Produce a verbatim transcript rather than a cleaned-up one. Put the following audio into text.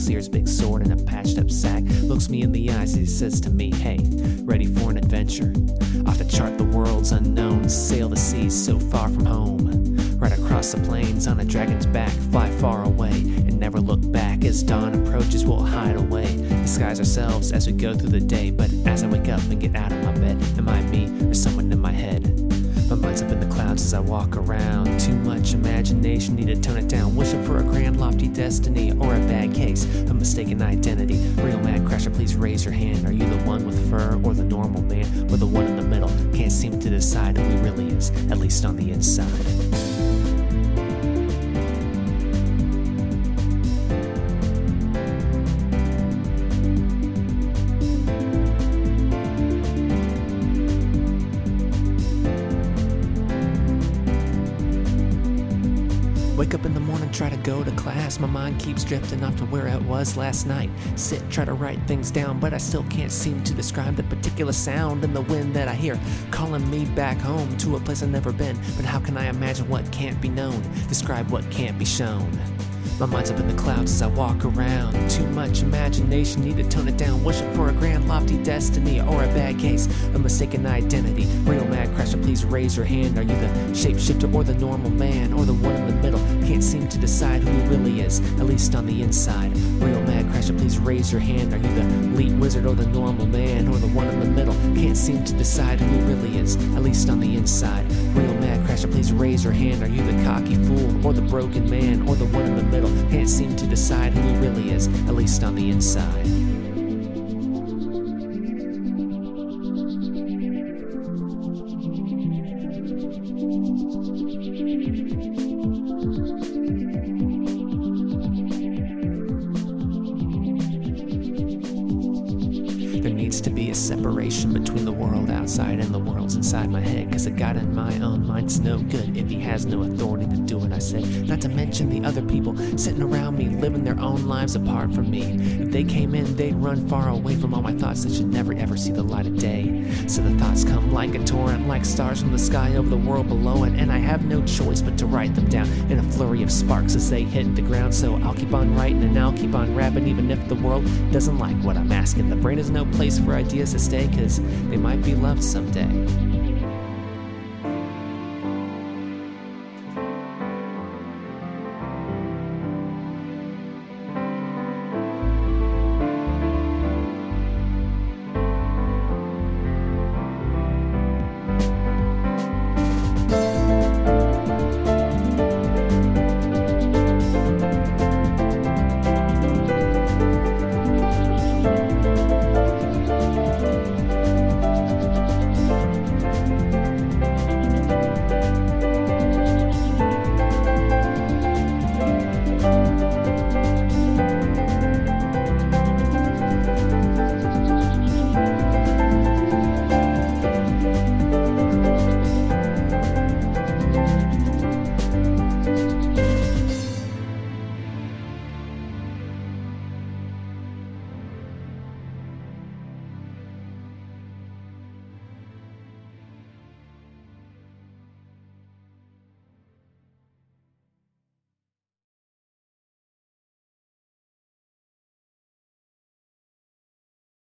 sears, big sword, and a patched up sack. Looks me in the eyes as he says to me, hey, ready for an adventure? Off to chart the world's unknown, sail the seas so far from home. Right across the plains on a dragon's back, fly far away and never look back. As dawn approaches, we'll hide away, disguise ourselves as we go through the day. But as I wake up and get out of my bed, am I me or someone in my head? My mind's up in the clouds as I walk around. Too much imagination, need to tone it down. Wishing for a grand lofty destiny or a bad case, a mistaken identity. Real mad crasher, please raise your hand. Are you the one with fur or the normal man? Or the one in the middle? Can't seem to decide who he really is, at least on the inside. Wake up in the morning, try to go to class. My mind keeps drifting off to where it was last night. Sit, try to write things down, but I still can't seem to describe the particular sound in the wind that I hear, calling me back home to a place I've never been. But how can I imagine what can't be known, describe what can't be shown? My mind's up in the clouds as I walk around. Too much imagination, need to tone it down. Wishing for a grand lofty destiny or a bad case, a mistaken identity. Real mad crasher, please raise your hand. Are you the shapeshifter or the normal man? Or the one in the middle? Can't seem to decide who he really is, at least on the inside. Real mad crasher, please raise your hand. Are you the elite wizard or the normal man? Or the one in the middle? Can't seem to decide who he really is, at least on the inside. Real mad crasher, please raise your hand. Are you the cocky fool or the broken man? Or the one in the middle? Can't seem to decide who he really is, at least on the inside. There needs to be a separation between the world outside and the world's inside my head, cause a God in my own mind's no good if he has no authority to do what I say. Not to mention the other people sitting around me, living their own lives apart from me. If they came in, they'd run far away from all my thoughts that should never ever see the light of day. So the thoughts come like a torrent, like stars from the sky over the world below it, and I have no choice but to write them down in a flurry of sparks as they hit the ground. So I'll keep on writing and I'll keep on rapping, even if the world doesn't like what I'm asking. The brain is no place for ideas to stay, cause they might be loved someday.